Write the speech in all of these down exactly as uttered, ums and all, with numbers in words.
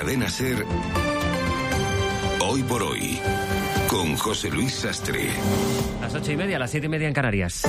Cadena SER, Hoy por Hoy, con José Luis Sastre. Las ocho y media, las siete y media en Canarias.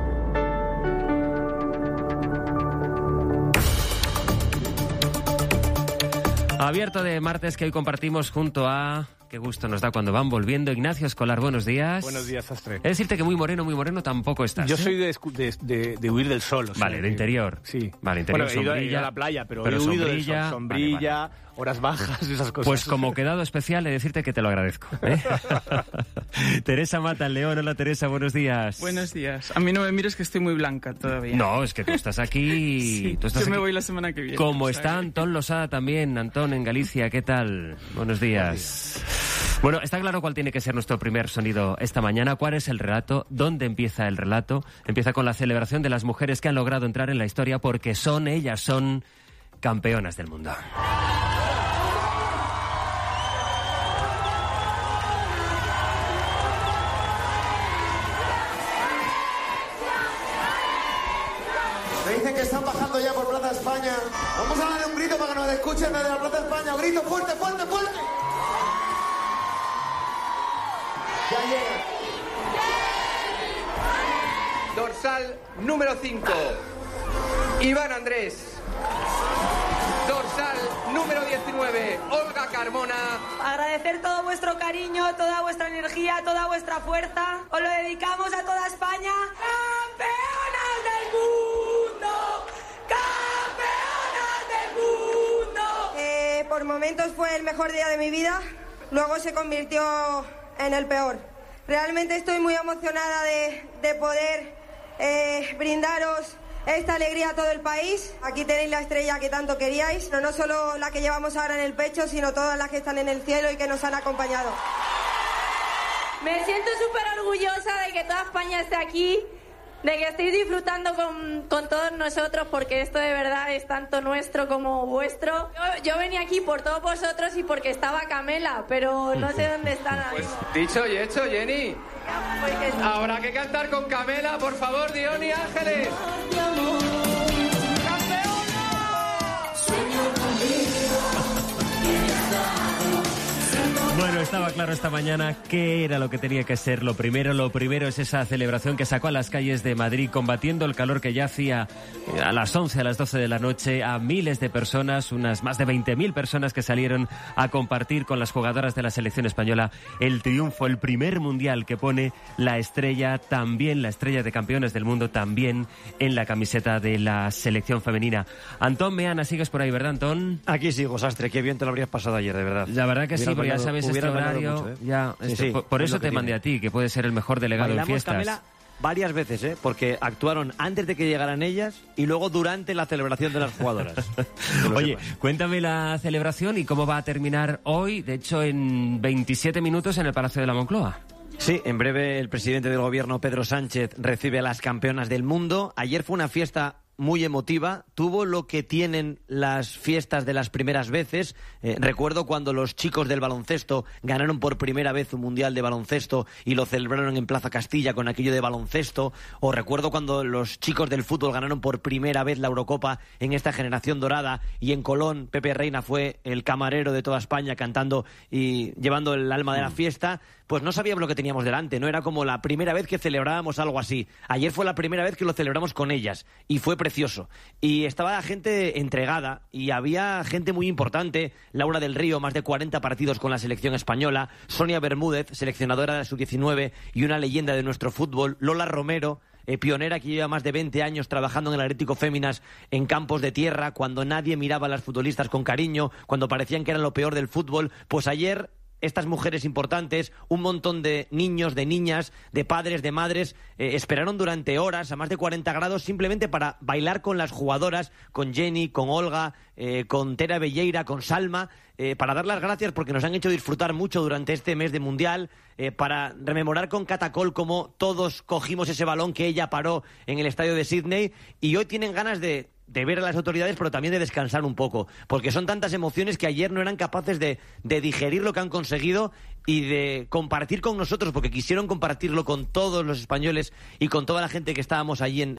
Abierto de martes que hoy compartimos junto a... Qué gusto nos da cuando van volviendo. Ignacio Escolar, buenos días. Buenos días, Sastre. Es decirte que muy moreno, muy moreno tampoco estás. Yo ¿eh? soy de, de, de, de huir del sol. O sea, vale, de interior. Sí. Vale, interior, bueno, he ido, sombrilla. he ido a la playa, pero, pero he huido sombrilla, del sol. Sombrilla, vale, vale. horas bajas, esas cosas. Pues como quedado especial, he de decirte que te lo agradezco, ¿eh? Teresa Mata, León. Hola, Teresa, buenos días. Buenos días. A mí no me mires que estoy muy blanca todavía. No, es que tú estás aquí... Sí, tú estás yo me aquí. voy la semana que viene. Como o está sea, Antón Losada también. Antón, en Galicia, ¿qué tal? Buenos días. Bueno, está claro cuál tiene que ser nuestro primer sonido esta mañana. ¿Cuál es el relato? ¿Dónde empieza el relato? Empieza con la celebración de las mujeres que han logrado entrar en la historia porque son, ellas son campeonas del mundo. Me dicen que están bajando ya por Plaza España. Vamos a darle un grito para que nos escuchen desde la Plaza España. Un grito fuerte, fuerte, fuerte. Ya llega. Dorsal número cinco, Iván Andrés. Dorsal número diecinueve, Olga Carmona. Agradecer todo vuestro cariño, toda vuestra energía, toda vuestra fuerza. Os lo dedicamos a toda España. ¡Campeonas del mundo! ¡Campeonas del mundo! Eh, por momentos fue el mejor día de mi vida, luego se convirtió en el peor. Realmente estoy muy emocionada de, de poder eh, brindaros esta alegría a todo el país. Aquí tenéis la estrella que tanto queríais, no, no solo la que llevamos ahora en el pecho, sino todas las que están en el cielo y que nos han acompañado. Me siento súper orgullosa de que toda España esté aquí, de que estéis disfrutando con, con todos nosotros, porque esto de verdad es tanto nuestro como vuestro. Yo, yo venía aquí por todos vosotros y porque estaba Camela, pero no sé dónde están ahora mismo. Pues dicho y hecho, Jenny. Habrá que cantar con Camela, por favor, Diony Ángeles. Bueno, estaba claro esta mañana qué era lo que tenía que ser lo primero. Lo primero es esa celebración que sacó a las calles de Madrid, combatiendo el calor que ya hacía a las once, a las doce de la noche, a miles de personas, unas más de veinte mil personas que salieron a compartir con las jugadoras de la selección española el triunfo, el primer mundial que pone la estrella, también la estrella de campeones del mundo, también en la camiseta de la selección femenina. Antón Meana, sigues por ahí, ¿verdad, Antón? Aquí sigo, Sastre, qué bien te lo habrías pasado ayer, de verdad. La verdad que Hubiera sí, porque ya ganado, sabes este horario, mucho, ¿eh? ya, Sí, este, sí, por, por es eso lo que te mandé tiene. a ti, que puedes ser el mejor delegado Bailamos, en fiestas. Camela, varias veces, ¿eh? Porque actuaron antes de que llegaran ellas y luego durante la celebración de las jugadoras. Oye, sepas. cuéntame la celebración y cómo va a terminar hoy, de hecho en veintisiete minutos en el Palacio de la Moncloa. Sí, en breve el presidente del gobierno, Pedro Sánchez, recibe a las campeonas del mundo. Ayer fue una fiesta muy emotiva, tuvo lo que tienen las fiestas de las primeras veces. Eh, recuerdo cuando los chicos del baloncesto ganaron por primera vez un mundial de baloncesto y lo celebraron en Plaza Castilla con aquello de baloncesto, o recuerdo cuando los chicos del fútbol ganaron por primera vez la Eurocopa en esta generación dorada y en Colón Pepe Reina fue el camarero de toda España cantando y llevando el alma de la fiesta. Pues no sabíamos lo que teníamos delante, no era como la primera vez que celebrábamos algo así. Ayer fue la primera vez que lo celebramos con ellas y fue precioso. Y estaba la gente entregada y había gente muy importante. Laura del Río, más de cuarenta partidos con la selección española. Sonia Bermúdez, seleccionadora de la sub diecinueve y una leyenda de nuestro fútbol. Lola Romero, eh, pionera que lleva más de veinte años trabajando en el Atlético Féminas en campos de tierra, cuando nadie miraba a las futbolistas con cariño, cuando parecían que eran lo peor del fútbol. Pues ayer estas mujeres importantes, un montón de niños, de niñas, de padres, de madres, eh, esperaron durante horas a más de cuarenta grados simplemente para bailar con las jugadoras, con Jenny, con Olga, eh, con Tera Belleira, con Salma, eh, para dar las gracias porque nos han hecho disfrutar mucho durante este mes de Mundial, eh, para rememorar con Catacol cómo todos cogimos ese balón que ella paró en el estadio de Sydney, y hoy tienen ganas de de ver a las autoridades, pero también de descansar un poco, porque son tantas emociones que ayer no eran capaces de, de digerir lo que han conseguido y de compartir con nosotros, porque quisieron compartirlo con todos los españoles y con toda la gente que estábamos allí en,